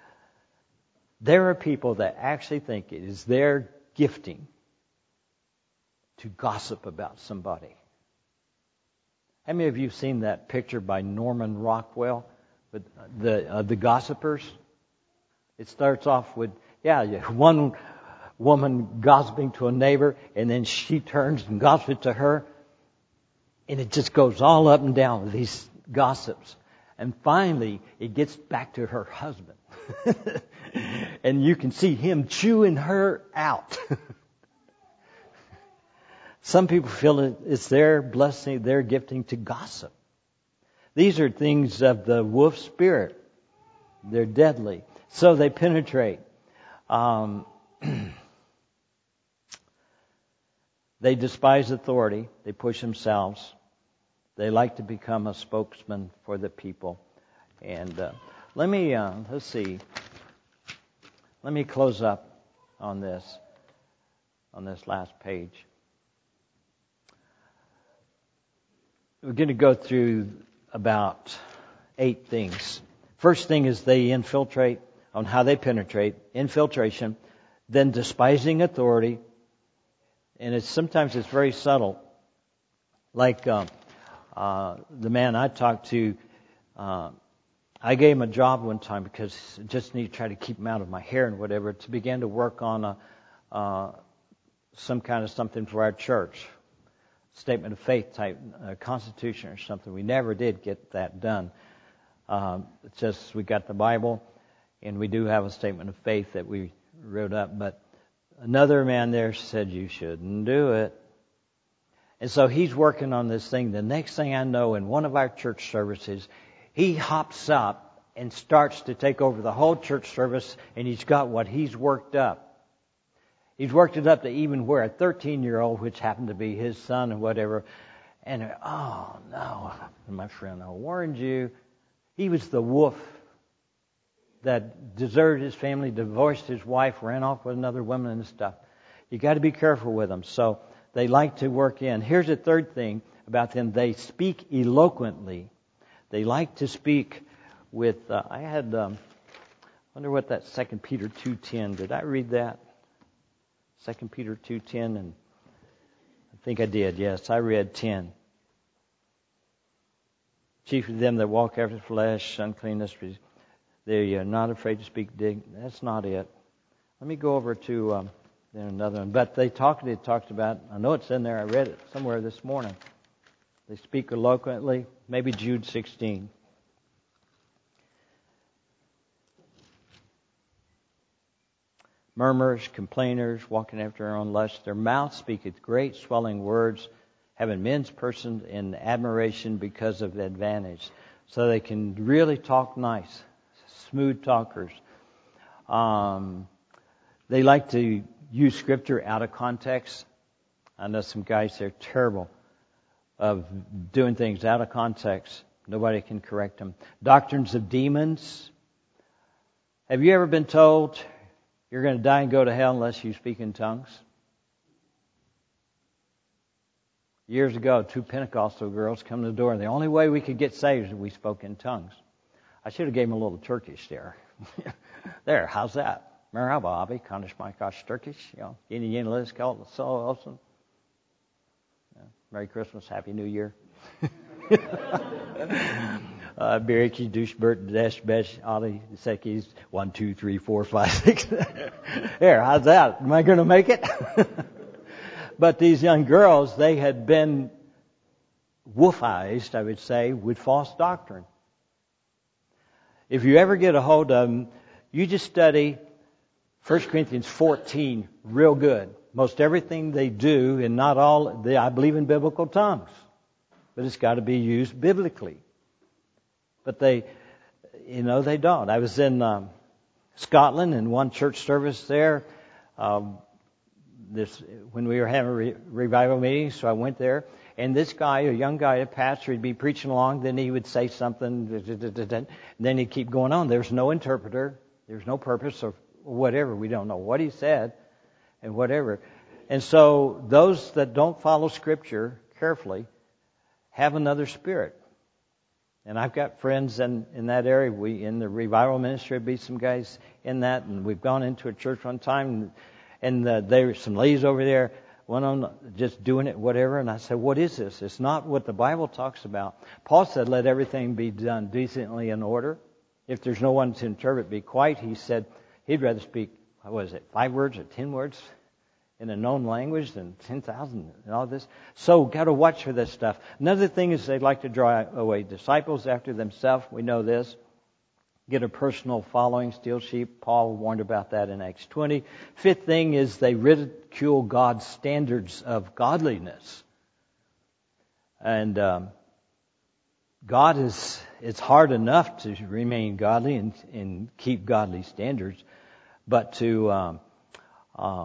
there are people that actually think it is their gifting to gossip about somebody. How many of you have seen that picture by Norman Rockwell with the uh, the gossipers? It starts off with, yeah, one woman gossiping to a neighbor, and then she turns and gossips to her, and it just goes all up and down with these gossips. And finally, it gets back to her husband. And you can see him chewing her out. Some people feel it's their blessing, their gifting to gossip. These are things of the wolf spirit. They're deadly. So they penetrate. Um, they despise authority. They push themselves. They like to become a spokesman for the people. And uh, let me, uh, let's see. Let me close up on this, on this last page. We're going to go through about eight things. First thing is they infiltrate, on how they penetrate, infiltration, then despising authority, and it's sometimes it's very subtle. Like uh, uh, the man I talked to, uh, I gave him a job one time because I just need to try to keep him out of my hair and whatever, to begin to work on a, uh, some kind of something for our church. Statement of faith type uh, constitution or something. We never did get that done. Um, it's just we got the Bible, and we do have a statement of faith that we wrote up. But another man there said, you shouldn't do it. And so he's working on this thing. The next thing I know, in one of our church services, he hops up and starts to take over the whole church service, and he's got what he's worked up. He's worked it up to even where a thirteen-year-old, which happened to be his son and whatever, And, oh, no. And my friend, I warned you. He was the wolf that deserted his family, divorced his wife, ran off with another woman and stuff. You got to be careful with them. So they like to work in. Here's a third thing about them. They speak eloquently. They like to speak with, uh, I had, um, wonder what that Second Peter two ten, did I read that? Second Peter two ten, and I think I did, yes, I read ten. Chief of them that walk after the flesh, uncleanness, they are not afraid to speak dig. That's not it. Let me go over to um, then another one. But they talked, it talked about, I know it's in there, I read it somewhere this morning. They speak eloquently, maybe Jude sixteen. Murmurers, complainers, walking after their own lust. Their mouth speaketh great swelling words, having men's persons in admiration because of advantage. So they can really talk nice, smooth talkers. Um, they like to use Scripture out of context. I know some guys, they're terrible of doing things out of context. Nobody can correct them. Doctrines of demons. Have you ever been told you're going to die and go to hell unless you speak in tongues? Years ago, two Pentecostal girls come to the door, and the only way we could get saved is if we spoke in tongues. I should have gave them a little Turkish there. There, how's that? Merhaba abi, konuşmak Turkish. You know, yeni yeni liz called so awesome. Merry Christmas, Happy New Year. Beriki Dushbert Dash Besh Ali Sekis one, two, three, four, five, six. There, how's that? Am I gonna make it? But these young girls, they had been wolfized, I would say, with false doctrine. If you ever get a hold of them, you just study First Corinthians fourteen real good. Most everything they do, and not all, they, I believe in biblical tongues, but it's got to be used biblically. But they, you know, they don't. I was in um, Scotland in one church service there. Um, this when we were having re- revival meetings, so I went there. And this guy, a young guy, a pastor, he'd be preaching along. Then he would say something, and then he'd keep going on. There's no interpreter. There's no purpose or whatever. We don't know what he said and whatever. And so those that don't follow Scripture carefully have another spirit. And I've got friends in, in that area. We in the revival ministry, there'd be some guys in that, and we've gone into a church one time, and, and uh, there were some ladies over there, one of them just doing it, whatever. And I said, "What is this? It's not what the Bible talks about." Paul said, "Let everything be done decently in order. If there's no one to interpret, be quiet." He said he'd rather speak, what was it, five words or ten words in a known language than ten thousand and all this. So got to watch for this stuff. Another thing is they like to draw away disciples after themselves. We know this. Get a personal following, steal sheep. Paul warned about that in Acts twenty. Fifth thing is they ridicule God's standards of godliness. And um, God is, it's hard enough to remain godly and, and keep godly standards. But to, um, uh,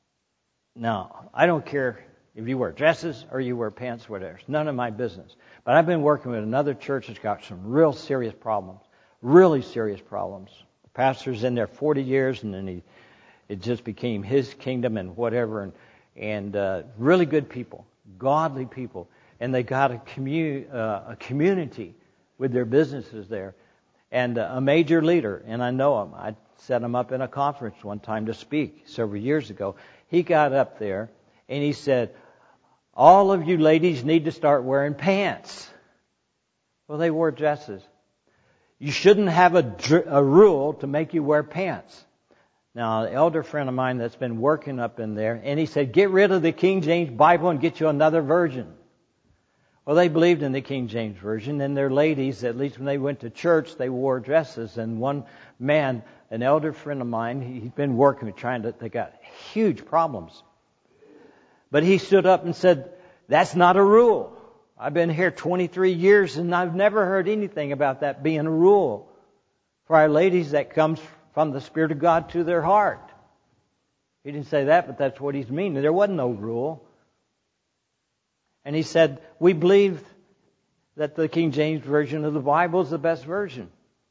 now, I don't care if you wear dresses or you wear pants, whatever. It's none of my business. But I've been working with another church that's got some real serious problems. Really serious problems. The pastor's in there forty years, and then he, it just became his kingdom and whatever. And, and uh, really good people, godly people. And they got a, commu- uh, a community with their businesses there. And uh, a major leader, and I know him. I set him up in a conference one time to speak several years ago. He got up there and he said, "All of you ladies need to start wearing pants." Well, they wore dresses. You shouldn't have a, a rule to make you wear pants. Now, an elder friend of mine that's been working up in there, and he said, "Get rid of the King James Bible and get you another version." Well, they believed in the King James Version, and their ladies, at least when they went to church, they wore dresses. And one man, an elder friend of mine, he'd been working with trying to, they got huge problems. But he stood up and said, "That's not a rule. I've been here twenty-three years and I've never heard anything about that being a rule for our ladies that comes from the Spirit of God to their heart." He didn't say that, but that's what he's meaning. There wasn't no rule. And he said, we believe that the King James Version of the Bible is the best version.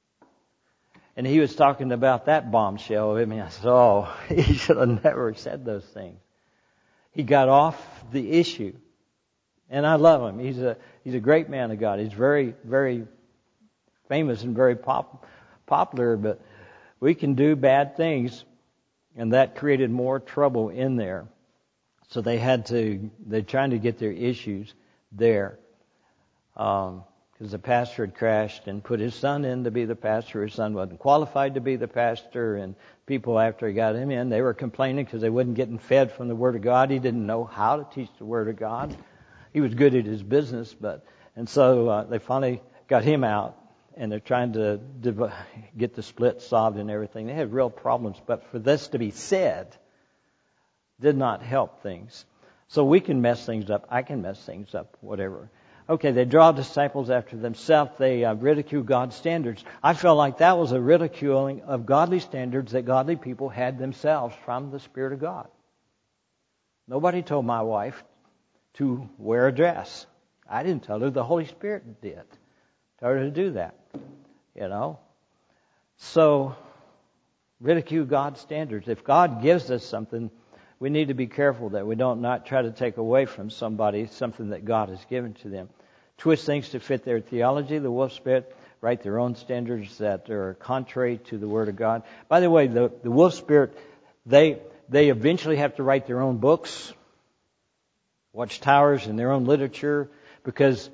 And he was talking about that bombshell with me. I said, oh, he should have never said those things. He got off the issue. And I love him. He's a he's a great man of God. He's very, very famous and very pop, popular, but we can do bad things, and that created more trouble in there. So they had to, they're trying to get their issues there. Um, because the pastor had crashed and put his son in to be the pastor. His son wasn't qualified to be the pastor, and people after he got him in, they were complaining because they wasn't getting fed from the Word of God. He didn't know how to teach the Word of God. He was good at his business, but and so uh, they finally got him out, and they're trying to div- get the split solved and everything. They had real problems, but for this to be said did not help things. So we can mess things up. I can mess things up, whatever. Okay, they draw disciples after themselves. They uh, ridicule God's standards. I felt like that was a ridiculing of godly standards that godly people had themselves from the Spirit of God. Nobody told my wife to wear a dress. I didn't tell her. The Holy Spirit did. Told her to do that. You know? So, ridicule God's standards. If God gives us something, we need to be careful that we don't not try to take away from somebody something that God has given to them. Twist things to fit their theology. The wolf spirit write their own standards that are contrary to the Word of God. By the way, the, the wolf spirit, they they eventually have to write their own books, watchtowers, and their own literature, because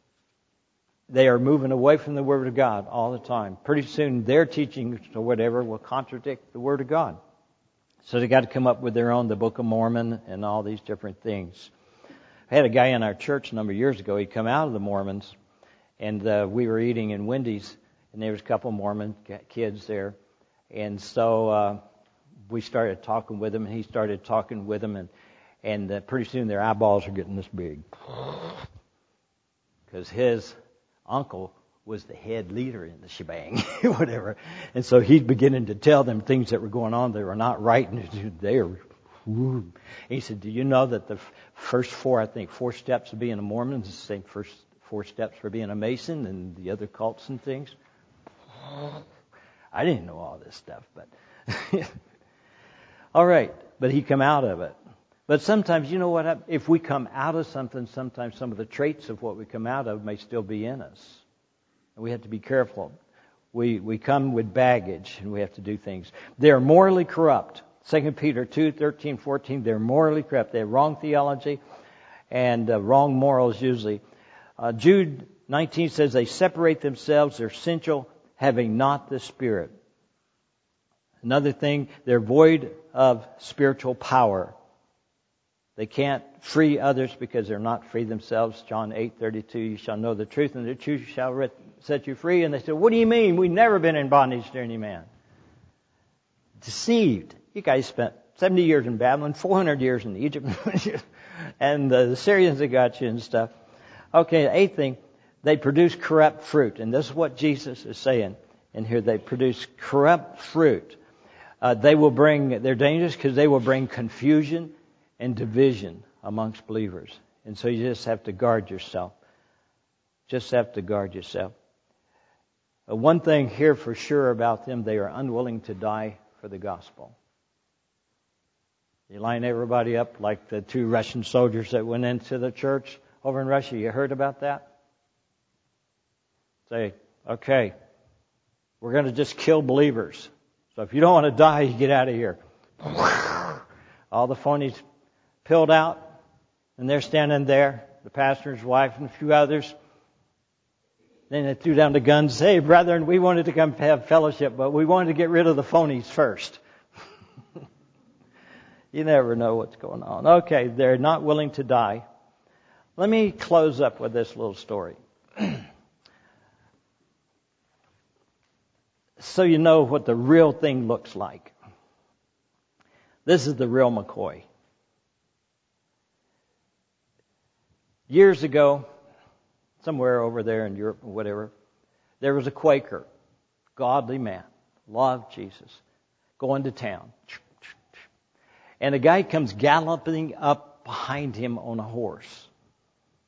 they are moving away from the Word of God all the time. Pretty soon their teachings or whatever will contradict the Word of God. So they got to come up with their own, the Book of Mormon and all these different things. I had a guy in our church a number of years ago. He'd come out of the Mormons, and uh, we were eating in Wendy's, and there was a couple of Mormon kids there. And so uh, we started talking with them, and he started talking with them, and, and uh, pretty soon their eyeballs are getting this big. Because his uncle was the head leader in the shebang, whatever. And so he's beginning to tell them things that were going on that were not right, and they are, woo. He said, do you know that the first four, I think, four steps of being a Mormon is the same first four steps for being a Mason and the other cults and things? I didn't know all this stuff, but all right. But he come out of it. But sometimes, you know what, if we come out of something, sometimes some of the traits of what we come out of may still be in us. We have to be careful. We we come with baggage, and we have to do things. They are morally corrupt. Second Peter two, thirteen, fourteen, they're morally corrupt. They have wrong theology and uh, wrong morals usually. Uh, Jude nineteen says they separate themselves, they're sensual, having not the Spirit. Another thing, they're void of spiritual power. They can't free others because they're not free themselves. John eight thirty-two, you shall know the truth, and the truth shall set you free. And they said, what do you mean? We've never been in bondage to any man. Deceived. You guys spent seventy years in Babylon, four hundred years in Egypt, and uh, the Syrians that got you and stuff. Okay, the eighth thing, they produce corrupt fruit. And this is what Jesus is saying in here. They produce corrupt fruit. Uh, they will bring, they're dangerous because they will bring confusion and division amongst believers. And so you just have to guard yourself. Just have to guard yourself. Uh, one thing here for sure about them, they are unwilling to die for the gospel. You line everybody up like the two Russian soldiers that went into the church over in Russia. You heard about that? Say, okay, we're going to just kill believers. So if you don't want to die, you get out of here. All the phonies pilled out, and they're standing there, the pastor's wife and a few others. Then they threw down the guns. Hey, brethren, we wanted to come have fellowship, but we wanted to get rid of the phonies first. You never know what's going on. Okay, they're not willing to die. Let me close up with this little story. So you know what the real thing looks like. This is the real McCoy. Years ago, somewhere over there in Europe or whatever, there was a Quaker, godly man, loved Jesus, going to town. And a guy comes galloping up behind him on a horse.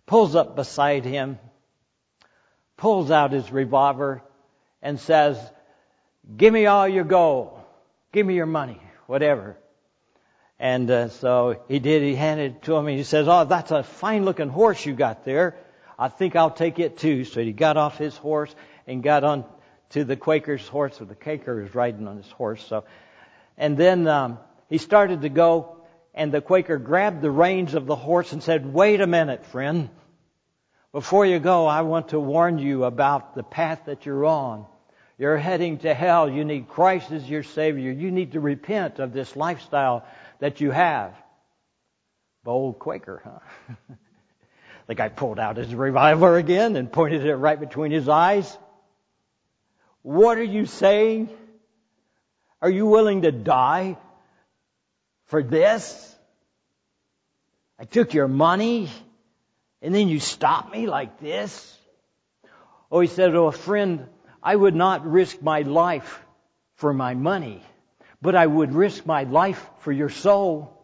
pulls up beside him, pulls out his revolver, and says, "Give me all your gold. Give me your money, whatever." And uh, so he did. He handed it to him, and he says, "Oh, that's a fine-looking horse you got there. I think I'll take it too." So he got off his horse and got on to the Quaker's horse, or the Quaker was riding on his horse. So, and then um, he started to go, and the Quaker grabbed the reins of the horse and said, "Wait a minute, friend. Before you go, I want to warn you about the path that you're on. You're heading to hell. You need Christ as your Savior. You need to repent of this lifestyle that you have." Bold Quaker, huh? The guy pulled out his revolver again and pointed it right between his eyes. "What are you saying? Are you willing to die for this? I took your money, and then you stop me like this?" Oh, he said, "Oh, friend, I would not risk my life for my money, but I would risk my life for your soul."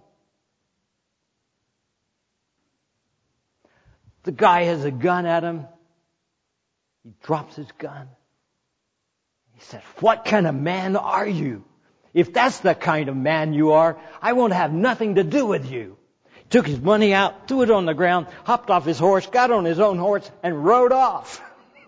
The guy has a gun at him. He drops his gun. He said, "What kind of man are you? If that's the kind of man you are, I won't have nothing to do with you." Took his money out, threw it on the ground, hopped off his horse, got on his own horse, and rode off.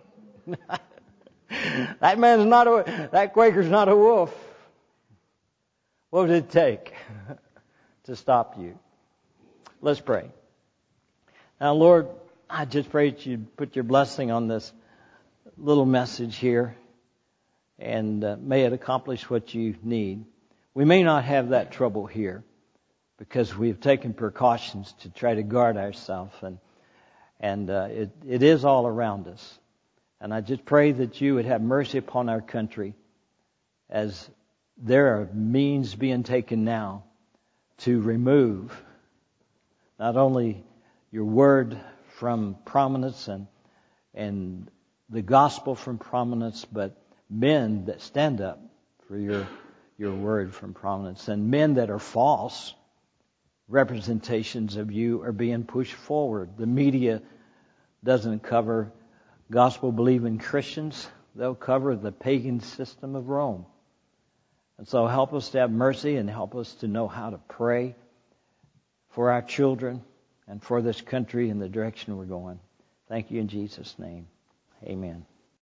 That man's not a, that Quaker's not a wolf. What would it take to stop you? Let's pray. Now, Lord, I just pray that you'd put your blessing on this little message here, and uh, may it accomplish what you need. We may not have that trouble here because we've taken precautions to try to guard ourselves, and and uh, it, it is all around us. And I just pray that you would have mercy upon our country as there are means being taken now to remove not only your word from prominence and and the gospel from prominence, but men that stand up for your your word from prominence, and men that are false representations of you are being pushed forward. The media doesn't cover gospel-believing Christians. They'll cover the pagan system of Rome. And so help us to have mercy and help us to know how to pray for our children and for this country in the direction we're going. Thank you in Jesus' name. Amen.